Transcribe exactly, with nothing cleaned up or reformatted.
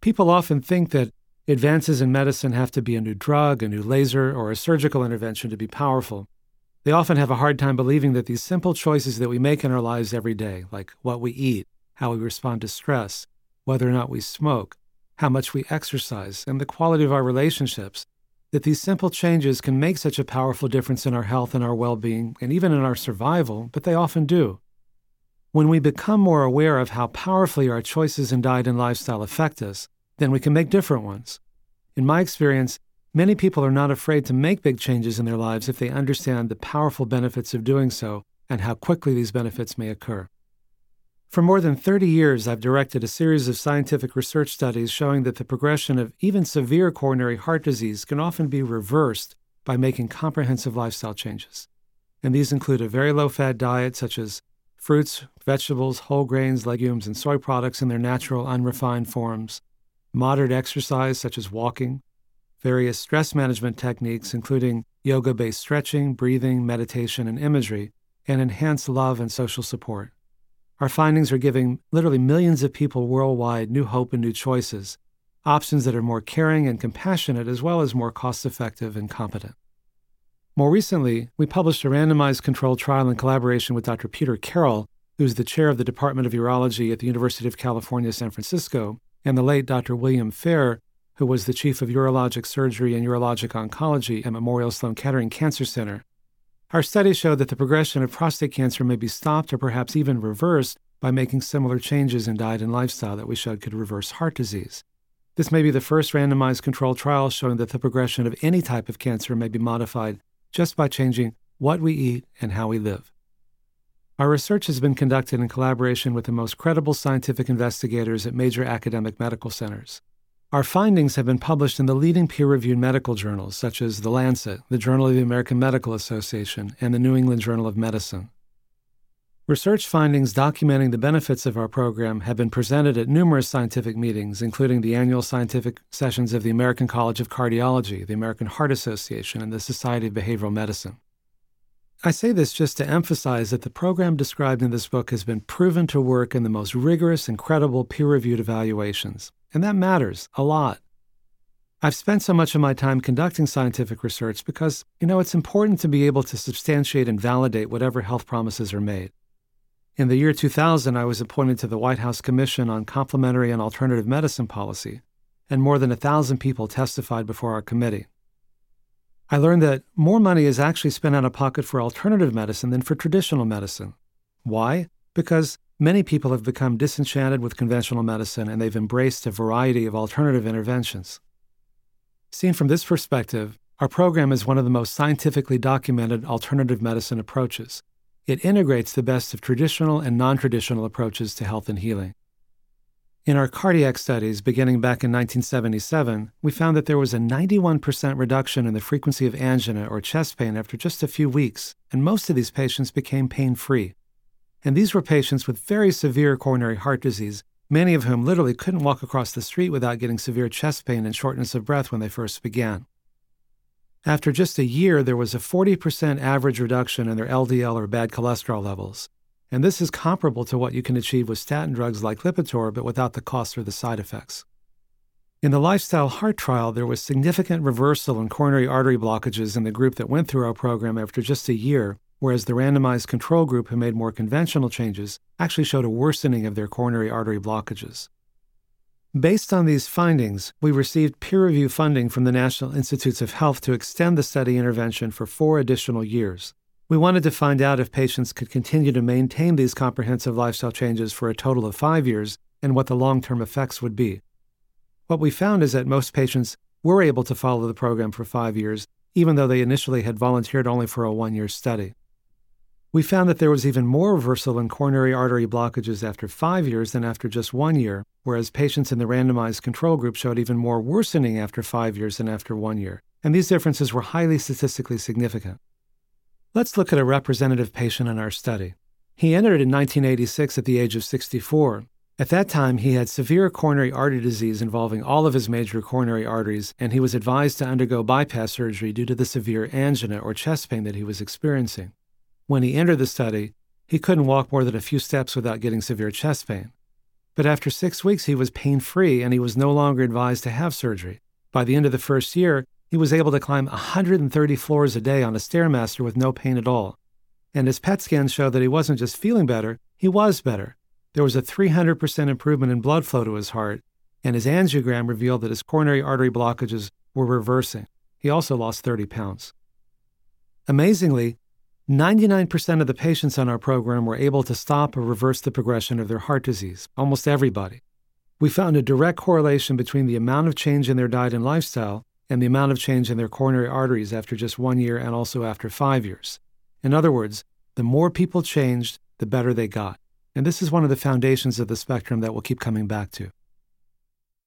People often think that advances in medicine have to be a new drug, a new laser, or a surgical intervention to be powerful. They often have a hard time believing that these simple choices that we make in our lives every day, like what we eat, how we respond to stress, whether or not we smoke, how much we exercise, and the quality of our relationships, that these simple changes can make such a powerful difference in our health and our well-being, and even in our survival, but they often do. When we become more aware of how powerfully our choices in diet and lifestyle affect us, then we can make different ones. In my experience, many people are not afraid to make big changes in their lives if they understand the powerful benefits of doing so and how quickly these benefits may occur. For more than thirty years, I've directed a series of scientific research studies showing that the progression of even severe coronary heart disease can often be reversed by making comprehensive lifestyle changes. And these include a very low-fat diet such as fruits, vegetables, whole grains, legumes, and soy products in their natural, unrefined forms, moderate exercise such as walking, various stress management techniques, including yoga-based stretching, breathing, meditation, and imagery, and enhanced love and social support. Our findings are giving literally millions of people worldwide new hope and new choices, options that are more caring and compassionate as well as more cost-effective and competent. More recently, we published a randomized controlled trial in collaboration with Doctor Peter Carroll, who is the chair of the Department of Urology at the University of California, San Francisco, and the late Doctor William Fair, who was the chief of urologic surgery and urologic oncology at Memorial Sloan Kettering Cancer Center. Our study showed that the progression of prostate cancer may be stopped or perhaps even reversed by making similar changes in diet and lifestyle that we showed could reverse heart disease. This may be the first randomized controlled trial showing that the progression of any type of cancer may be modified just by changing what we eat and how we live. Our research has been conducted in collaboration with the most credible scientific investigators at major academic medical centers. Our findings have been published in the leading peer-reviewed medical journals, such as The Lancet, the Journal of the American Medical Association, and the New England Journal of Medicine. Research findings documenting the benefits of our program have been presented at numerous scientific meetings, including the annual scientific sessions of the American College of Cardiology, the American Heart Association, and the Society of Behavioral Medicine. I say this just to emphasize that the program described in this book has been proven to work in the most rigorous and credible peer-reviewed evaluations. And that matters a lot. I've spent so much of my time conducting scientific research because, you know, it's important to be able to substantiate and validate whatever health promises are made. In the year two thousand, I was appointed to the White House Commission on Complementary and Alternative Medicine Policy, and more than a thousand people testified before our committee. I learned that more money is actually spent out of pocket for alternative medicine than for traditional medicine. Why? Because many people have become disenchanted with conventional medicine and they've embraced a variety of alternative interventions. Seen from this perspective, our program is one of the most scientifically documented alternative medicine approaches. It integrates the best of traditional and non-traditional approaches to health and healing. In our cardiac studies, beginning back in nineteen seventy-seven, we found that there was a ninety-one percent reduction in the frequency of angina or chest pain after just a few weeks, and most of these patients became pain-free. And these were patients with very severe coronary heart disease, many of whom literally couldn't walk across the street without getting severe chest pain and shortness of breath when they first began. After just a year, there was a forty percent average reduction in their L D L or bad cholesterol levels. And this is comparable to what you can achieve with statin drugs like Lipitor, but without the cost or the side effects. In the Lifestyle Heart trial, there was significant reversal in coronary artery blockages in the group that went through our program after just a year, whereas the randomized control group who made more conventional changes actually showed a worsening of their coronary artery blockages. Based on these findings, we received peer review funding from the National Institutes of Health to extend the study intervention for four additional years. We wanted to find out if patients could continue to maintain these comprehensive lifestyle changes for a total of five years and what the long-term effects would be. What we found is that most patients were able to follow the program for five years, even though they initially had volunteered only for a one-year study. We found that there was even more reversal in coronary artery blockages after five years than after just one year, whereas patients in the randomized control group showed even more worsening after five years than after one year, and these differences were highly statistically significant. Let's look at a representative patient in our study. He entered in nineteen eighty-six at the age of sixty-four. At that time, he had severe coronary artery disease involving all of his major coronary arteries, and he was advised to undergo bypass surgery due to the severe angina or chest pain that he was experiencing. When he entered the study, he couldn't walk more than a few steps without getting severe chest pain. But after six weeks, he was pain-free and he was no longer advised to have surgery. By the end of the first year, he was able to climb one hundred thirty floors a day on a Stairmaster with no pain at all. And his P E T scans showed that he wasn't just feeling better, he was better. There was a three hundred percent improvement in blood flow to his heart, and his angiogram revealed that his coronary artery blockages were reversing. He also lost thirty pounds. Amazingly, ninety-nine percent of the patients on our program were able to stop or reverse the progression of their heart disease, almost everybody. We found a direct correlation between the amount of change in their diet and lifestyle and the amount of change in their coronary arteries after just one year and also after five years. In other words, the more people changed, the better they got. And this is one of the foundations of the spectrum that we'll keep coming back to.